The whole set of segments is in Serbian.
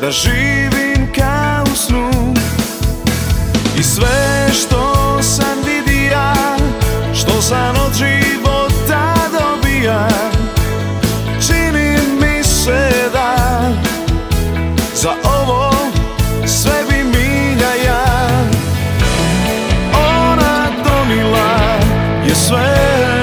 da živim kao u snu. I sve što sam vidija, što sam od života dobija, čini mi se da za ovo sve bi milja ja. Ona donila je sve,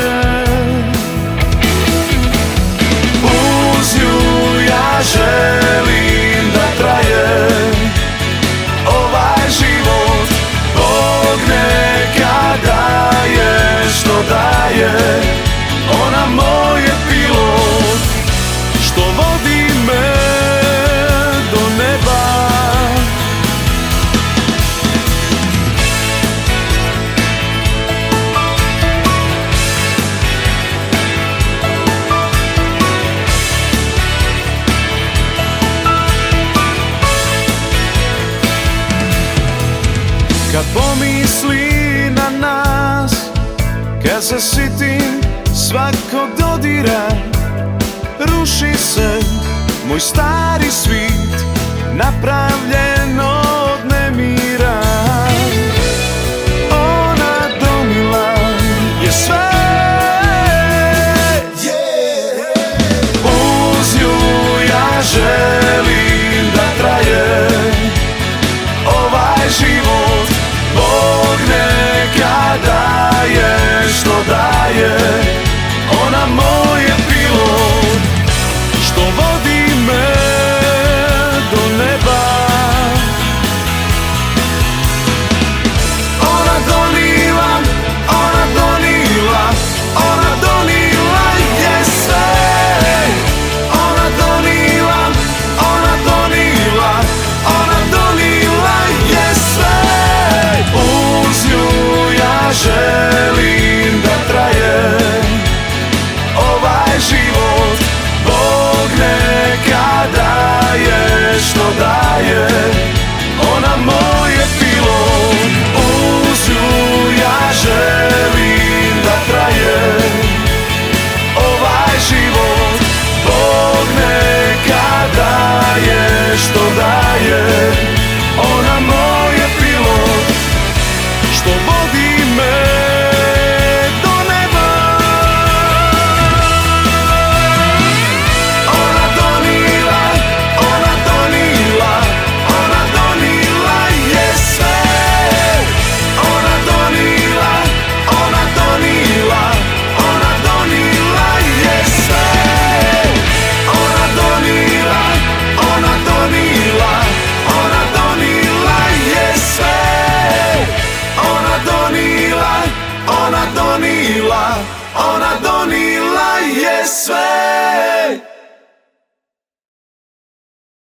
uz nju ja želim da traje ovaj život. Bog neka daje što daje, ona moj je pilot što vodi me do neba. Kad pomisli na nas, kad se sitim svakog dodira, ruši se moj stari svit napravljen